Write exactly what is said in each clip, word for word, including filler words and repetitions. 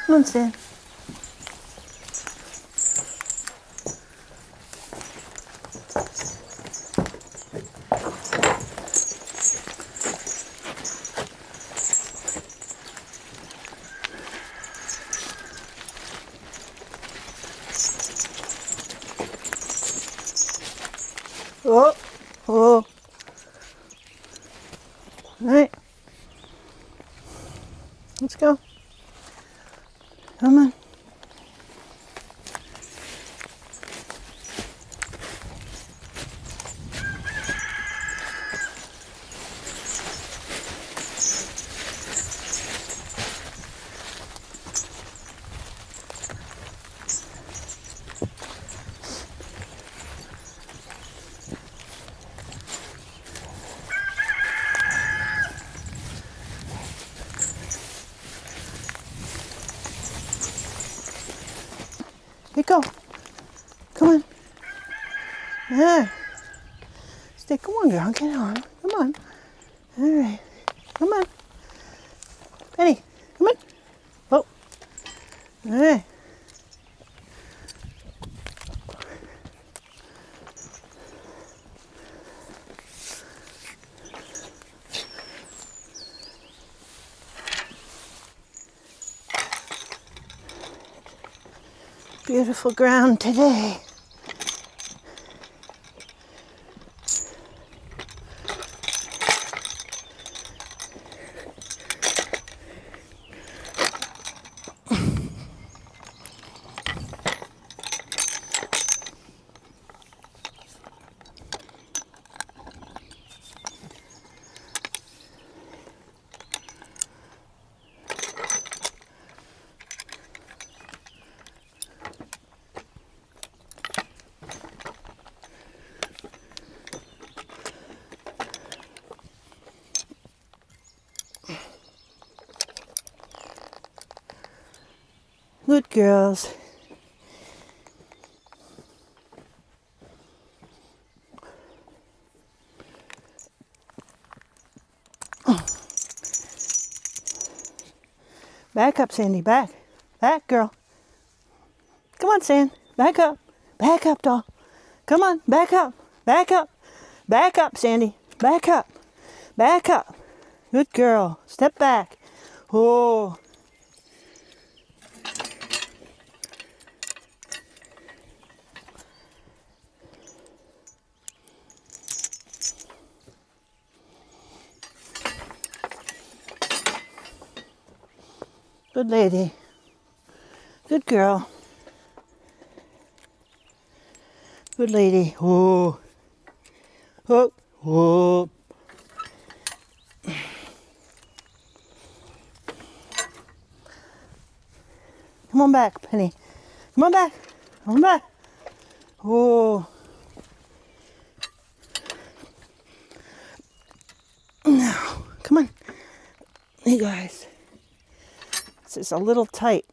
Come on, Stan. Oh, oh. All right. Let's go. Come on. Here you go. Come on. Yeah. Stay. Come on, girl. Get on. Come on. All right. Come on. Penny, come on. Oh. All right. Beautiful ground today. Good girls. Back up, Sandy. Back. Back, girl. Come on, Sand. Back up. Back up, doll. Come on. Back up. Back up. Back up, Sandy. Back up. Back up. Good girl. Step back. Oh. Good lady. Good girl. Good lady. Oh. Oh. Oh. Come on back, Penny. Come on back. Come on back. Oh. No. Come on. Hey, guys. This is a little tight.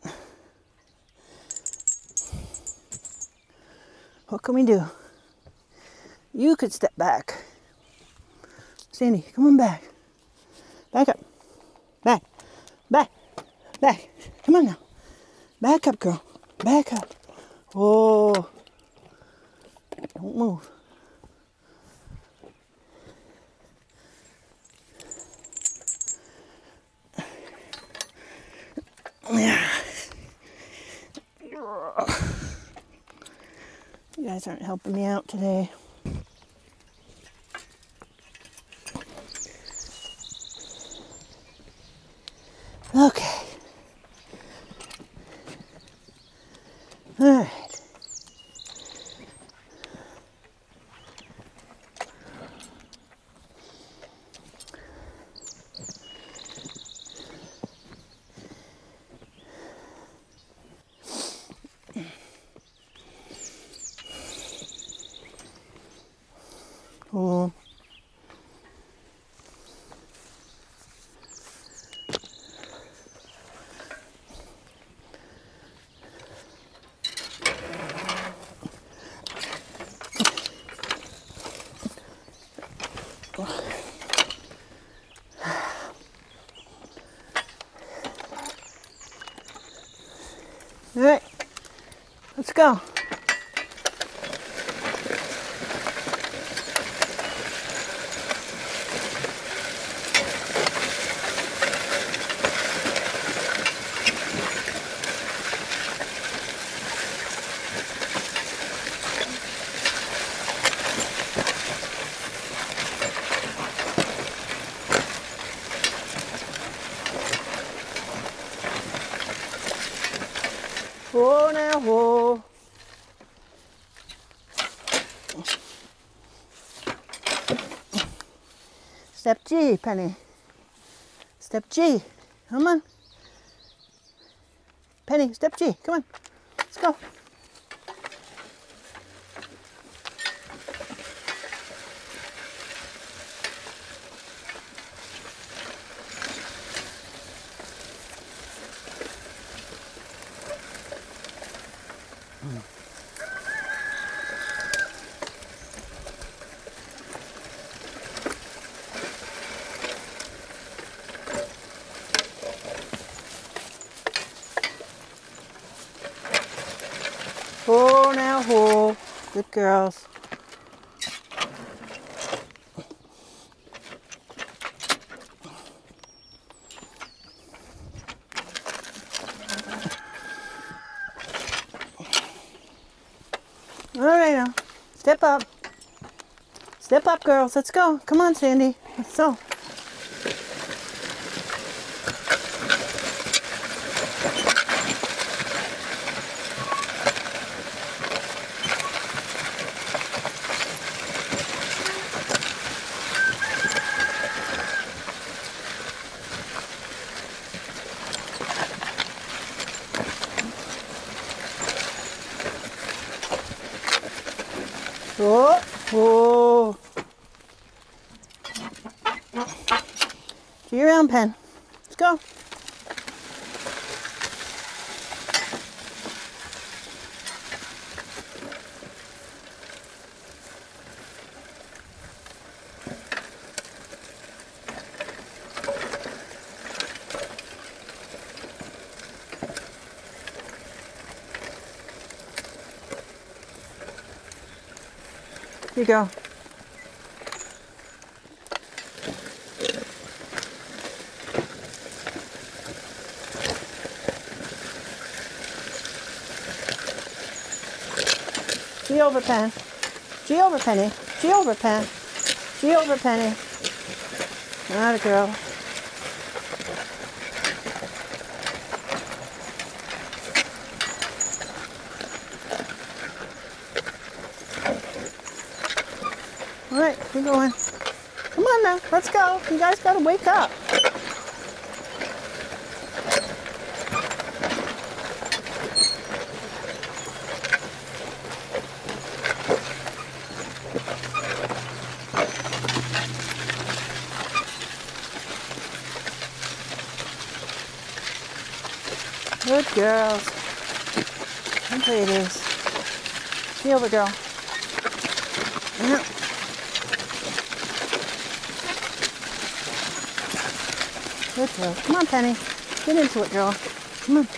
What can we do? You could step back. Sandy, come on back. Back up. Back. Back. Back. Come on now. Back up, girl. Back up. Oh. Don't move. Yeah. You guys aren't helping me out today. Okay. All right. All right, let's go. Whoa now, whoa. Step G, Penny. Step G. Come on. Penny, step G. Come on. Let's go. Whoa now, whoa. Good girls. All right now. Step up. Step up, girls. Let's go. Come on, Sandy. Let's go. Whoa, whoa. G around, Pen. Let's go. Here you go. G over, Pen. G over, Penny. G over, Pen. G over, Penny. Not a girl. All right, we're going. Come on now, let's go. You guys gotta wake up. Good girls. How pretty it is. Get over, girl. Yeah. Good girl. Come on, Penny. Get into it, girl. Come on.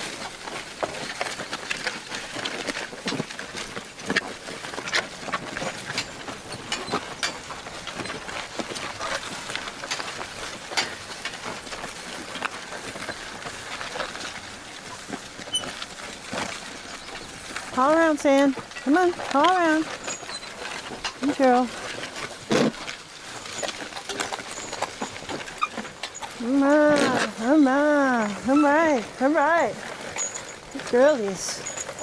Haul around, Sam. Come on, haul around. Good girl. Come on, come on. All right, all right. Good girlies.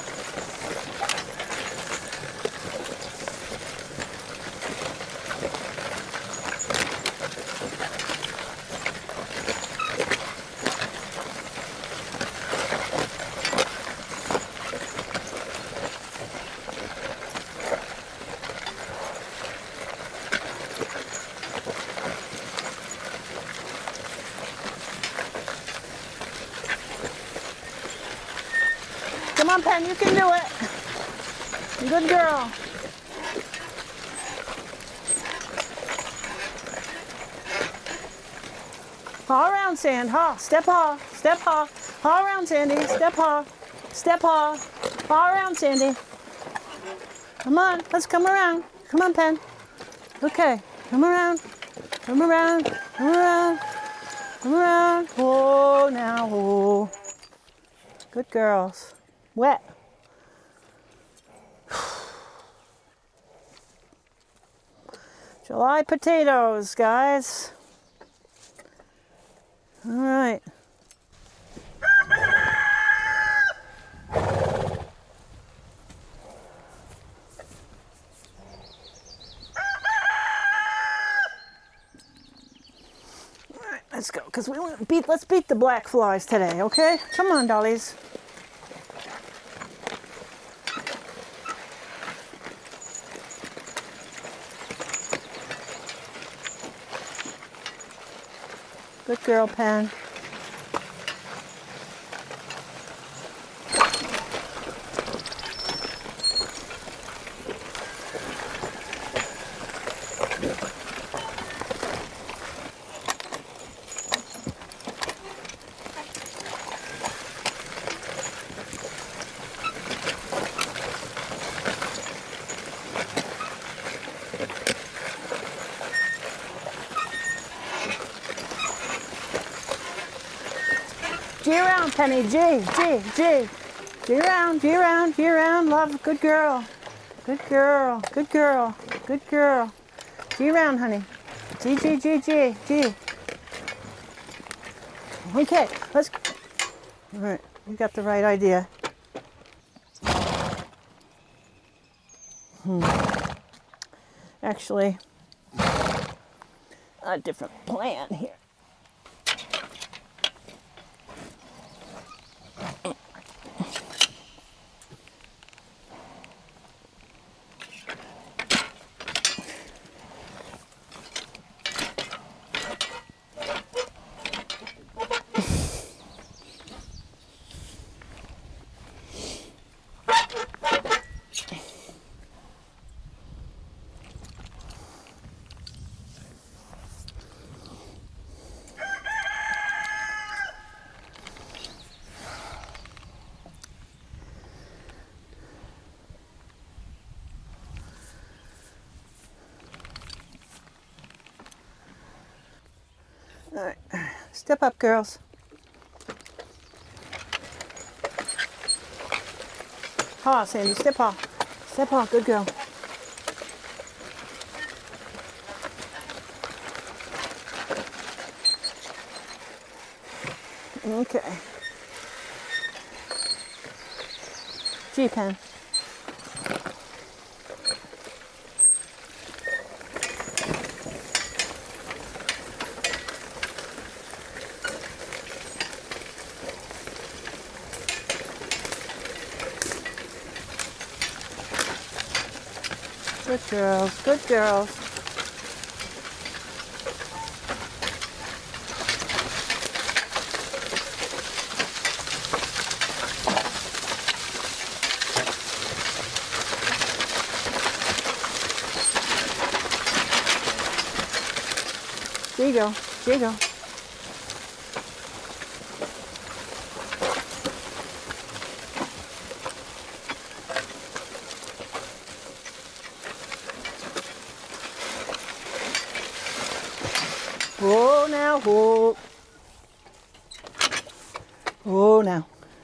Come on, Pen, you can do it. Good girl. Haul around, Sand. Haul. Step haul. Step haul. Haul around, Sandy. Step haul. Step all. All around, Sandy. Come on, let's come around. Come on, Pen. Okay, come around. Come around. Come around. Come around. Oh, now. Oh. Good girls. Wet. July potatoes, guys. All right. Let's go, because we want to beat, let's beat the black flies today, okay? Come on, dollies. Good girl, Pen. G around, Penny. G, G, G. G around, G around, G around. Love, good girl. Good girl, good girl, good girl. G around, honey. G, G, G, G, G. Okay, let's. All right, you got the right idea. Hmm. Actually, a different plan here. All right, step up, girls. Paw, Sandy, step paw. Step paw, good girl. Okay. G-Pen. Good girls, good girls. There you go, there you go. Oh, now, oh. Oh, now.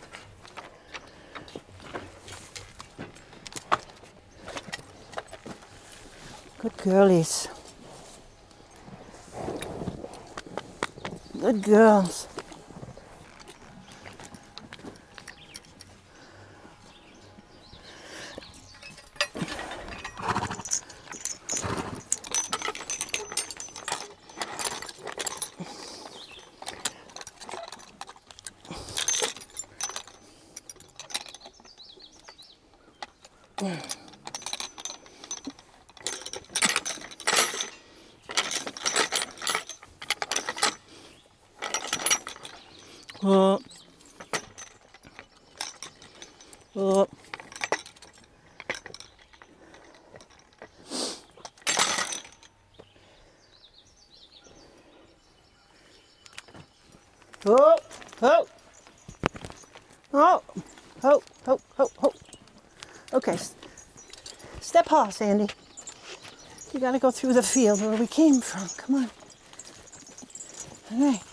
Good girlies. Good girls. Oh. Oh. Oh. Oh. Oh. ho, ho, ho, ho. Okay, step ha, Sandy. You gotta go through the field where we came from. Come on. All right.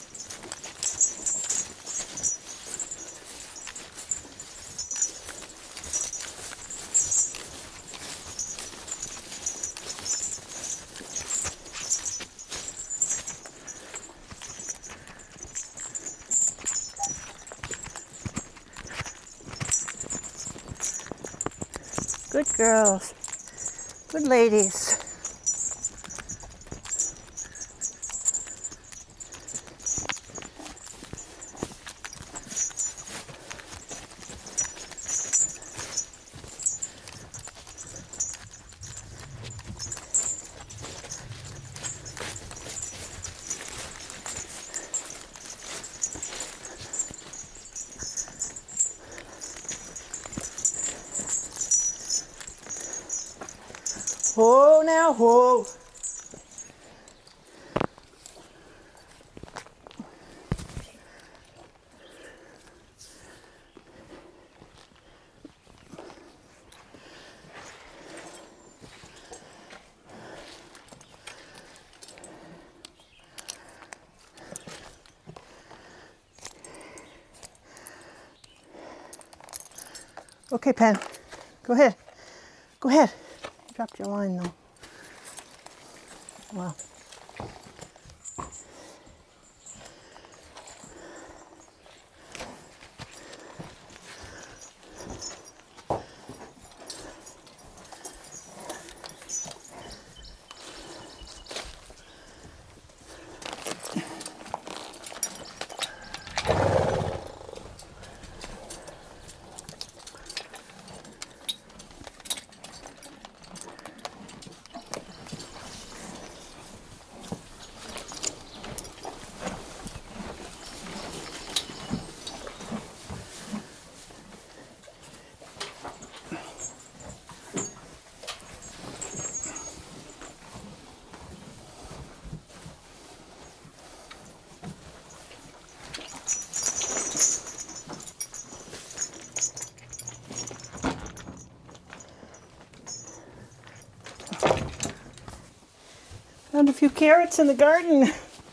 Good girls. Good ladies. Whoa now, whoa. Okay, Pen, go ahead. Go ahead. You dropped your line though. Wow. Found a few carrots in the garden.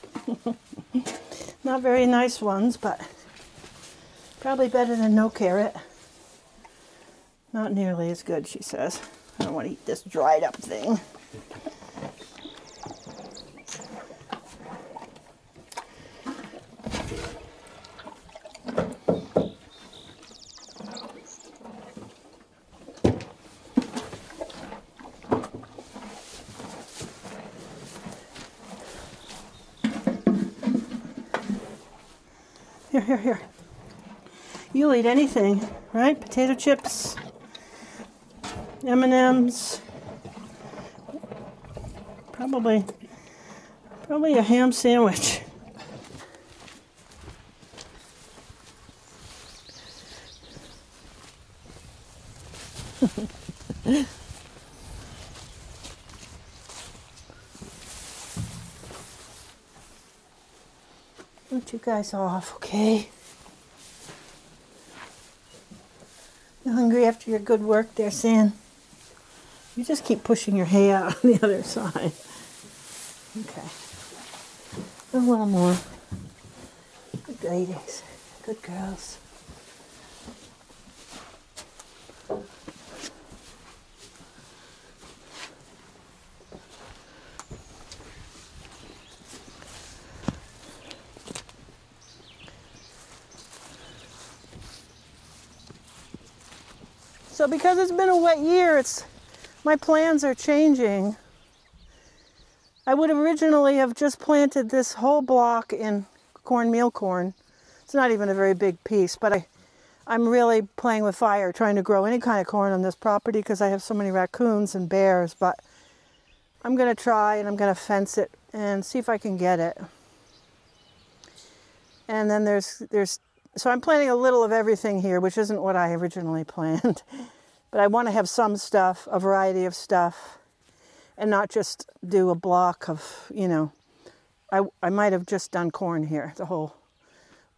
Not very nice ones, but probably better than no carrot. Not nearly as good, she says. I don't want to eat this dried up thing. Here, here, here. You'll eat anything, right? Potato chips, M and M's, probably, probably a ham sandwich. Let you guys off, okay? You hungry after your good work there, San? You just keep pushing your hay out on the other side. Okay. A little more. Good ladies. Good girls. So because it's been a wet year, it's my plans are changing. I would originally have just planted this whole block in cornmeal corn. It's not even a very big piece, but I, I'm really playing with fire, trying to grow any kind of corn on this property because I have so many raccoons and bears, but I'm gonna try and I'm gonna fence it and see if I can get it. And then there's, there's So I'm planting a little of everything here, which isn't what I originally planned. But I want to have some stuff, a variety of stuff, and not just do a block of, you know, I, I might have just done corn here, the whole, but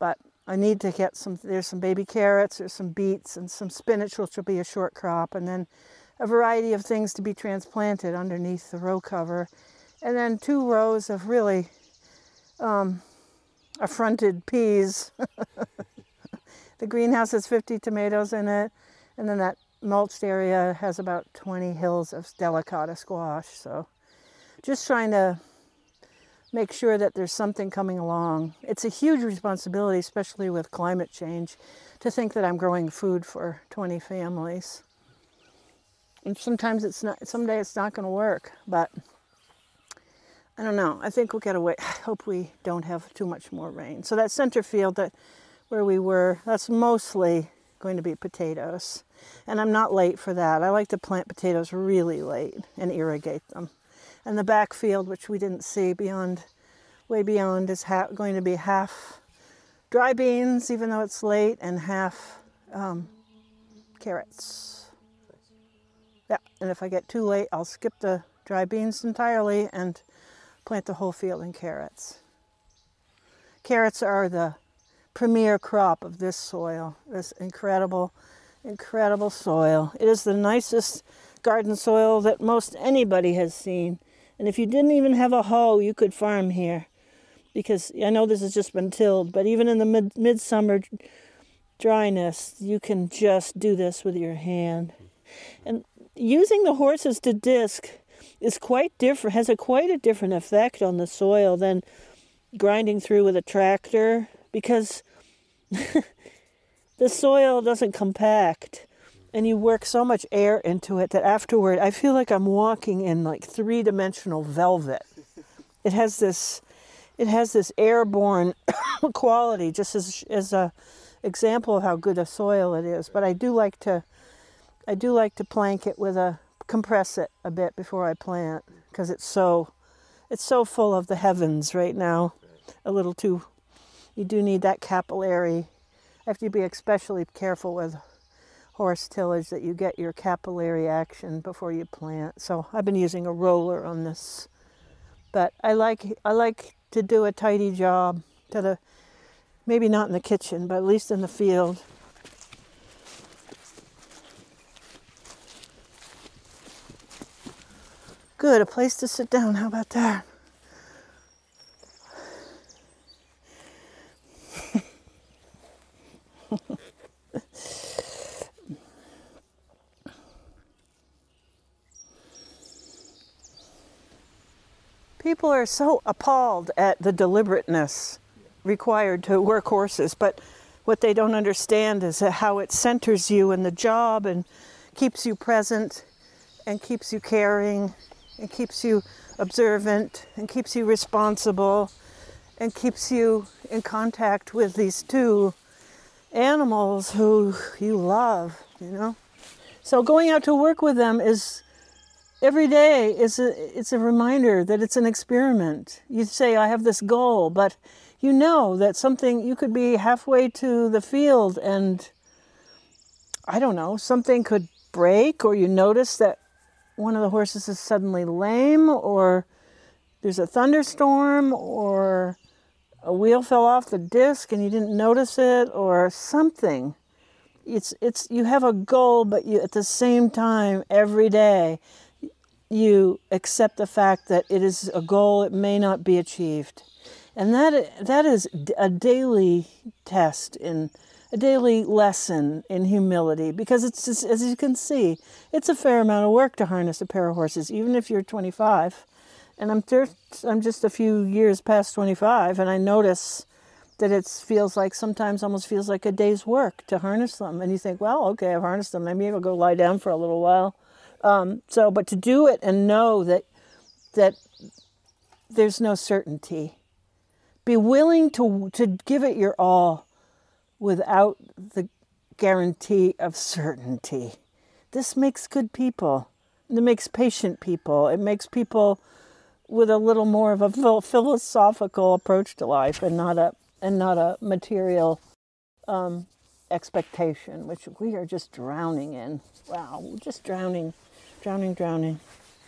I need to get some, there's some baby carrots, there's some beets and some spinach, which will be a short crop, and then a variety of things to be transplanted underneath the row cover. And then two rows of really um, affronted peas. The greenhouse has fifty tomatoes in it, and then that mulched area has about twenty hills of delicata squash. So just trying to make sure that there's something coming along. It's a huge responsibility, especially with climate change, to think that I'm growing food for twenty families. And sometimes it's not, someday it's not going to work, but I don't know. I think we'll get away. I hope we don't have too much more rain. So that center field that where we were, that's mostly going to be potatoes. And I'm not late for that. I like to plant potatoes really late and irrigate them. And the back field, which we didn't see beyond, way beyond, is ha going to be half dry beans, even though it's late, and half um, carrots. Yeah, and if I get too late, I'll skip the dry beans entirely and plant the whole field in carrots. Carrots are the premier crop of this soil, this incredible, incredible soil. It is the nicest garden soil that most anybody has seen. And if you didn't even have a hoe, you could farm here. Because I know this has just been tilled, but even in the mid midsummer dryness, you can just do this with your hand. And using the horses to disc is quite different, has a quite a different effect on the soil than grinding through with a tractor, because the soil doesn't compact. And you work so much air into it that afterward, I feel like I'm walking in like three-dimensional velvet. It has this, it has this airborne quality, just as as a example of how good a soil it is. But I do like to, I do like to plank it with a, compress it a bit before I plant, because it's so, it's so full of the heavens right now. A little too, you do need that capillary. I have to be especially careful with horse tillage that you get your capillary action before you plant. So I've been using a roller on this, but I like I like to do a tidy job to the, maybe not in the kitchen, but at least in the field. Good, a place to sit down. How about that? People are so appalled at the deliberateness required to work horses, but what they don't understand is how it centers you in the job and keeps you present and keeps you caring and keeps you observant and keeps you responsible and keeps you in contact with these two animals who you love, you know? So going out to work with them is, every day is a, it's a reminder that it's an experiment. You say, I have this goal, but you know that something, you could be halfway to the field and, I don't know, something could break, or you notice that one of the horses is suddenly lame, or there's a thunderstorm, or a wheel fell off the disc and you didn't notice it, or something. It's, it's, you have a goal, but you, at the same time, every day, you accept the fact that it is a goal, it may not be achieved. And that that is a daily test, in a daily lesson in humility, because it's just, as you can see, it's a fair amount of work to harness a pair of horses, even if you're twenty-five. And I'm, I'm just a few years past twenty-five, and I notice that it feels like, sometimes almost feels like a day's work to harness them. And you think, well, okay, I've harnessed them, maybe I'll go lie down for a little while. Um, so, but to do it and know that that there's no certainty. Be willing to to give it your all without the guarantee of certainty. This makes good people. It makes patient people. It makes people with a little more of a philosophical approach to life, and not a and not a material um, expectation, which we are just drowning in. Wow, we're just drowning. Drowning, drowning.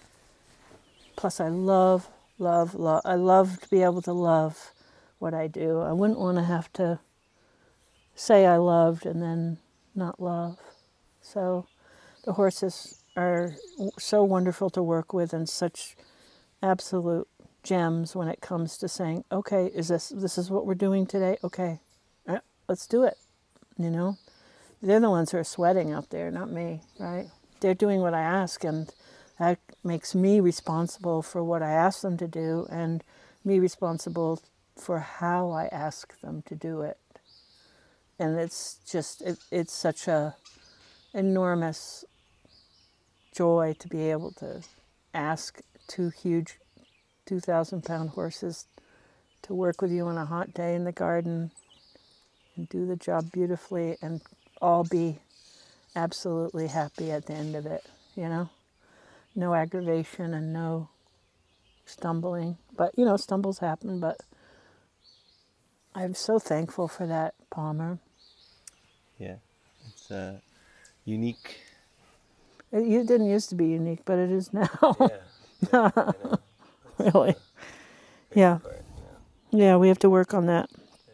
Plus, I love, love, love. I love to be able to love what I do. I wouldn't want to have to say I loved and then not love. So the horses are so wonderful to work with and such absolute gems when it comes to saying, okay, is this this is what we're doing today? Okay, uh, let's do it. You know, they're the ones who are sweating out there, not me, right? They're doing what I ask, and that makes me responsible for what I ask them to do, and me responsible for how I ask them to do it. And it's just, it, it's such a enormous joy to be able to ask two huge two thousand pound horses to work with you on a hot day in the garden and do the job beautifully and all be absolutely happy at the end of it, you know? No aggravation and no stumbling. But, you know, stumbles happen, but I'm so thankful for that, Palmer. Yeah, it's uh, unique. It, it didn't used to be unique, but it is now. Yeah, yeah, I know. Really. Yeah. Part, yeah. Yeah, we have to work on that.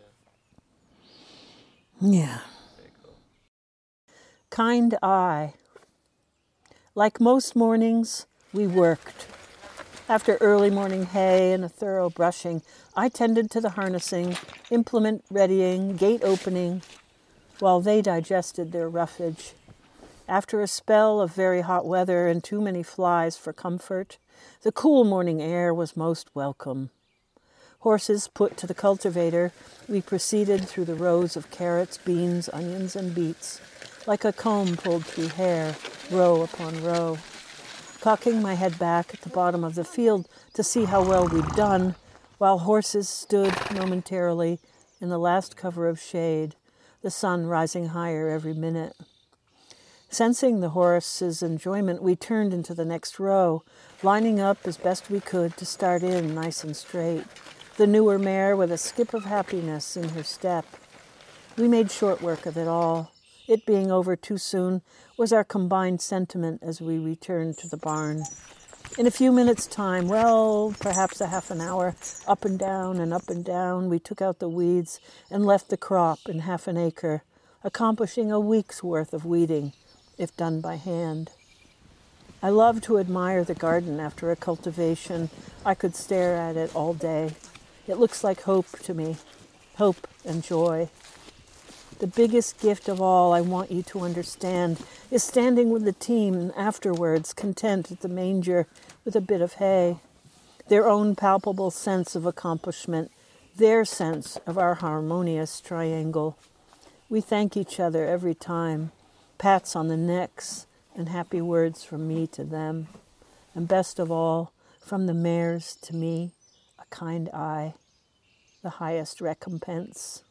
Yeah. yeah. Very cool. Kind eye. Like most mornings, we worked. After early morning hay and a thorough brushing, I tended to the harnessing, implement readying, gate opening, while they digested their roughage. After a spell of very hot weather and too many flies for comfort, the cool morning air was most welcome. Horses put to the cultivator, we proceeded through the rows of carrots, beans, onions, and beets, like a comb pulled through hair, row upon row. Cocking my head back at the bottom of the field to see how well we'd done, while horses stood momentarily in the last cover of shade, the sun rising higher every minute. Sensing the horses' enjoyment, we turned into the next row, lining up as best we could to start in nice and straight, the newer mare with a skip of happiness in her step. We made short work of it all. It being over too soon was our combined sentiment as we returned to the barn. In a few minutes' time, well, perhaps a half an hour, up and down and up and down, we took out the weeds and left the crop in half an acre, accomplishing a week's worth of weeding, if done by hand. I love to admire the garden after a cultivation. I could stare at it all day. It looks like hope to me, hope and joy. The biggest gift of all I want you to understand is standing with the team afterwards, content at the manger with a bit of hay. Their own palpable sense of accomplishment, their sense of our harmonious triangle. We thank each other every time. Pats on the necks and happy words from me to them. And best of all, from the mares to me, a kind eye, the highest recompense.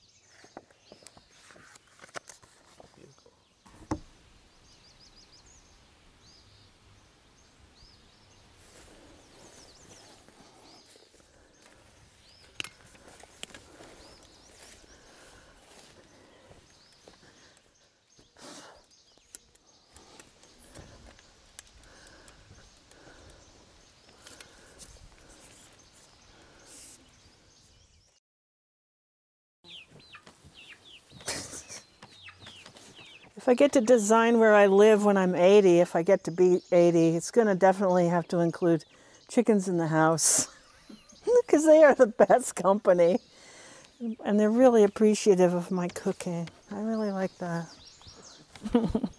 If I get to design where I live when I'm eighty, if I get to be eighty, it's going to definitely have to include chickens in the house because they are the best company and they're really appreciative of my cooking. I really like that.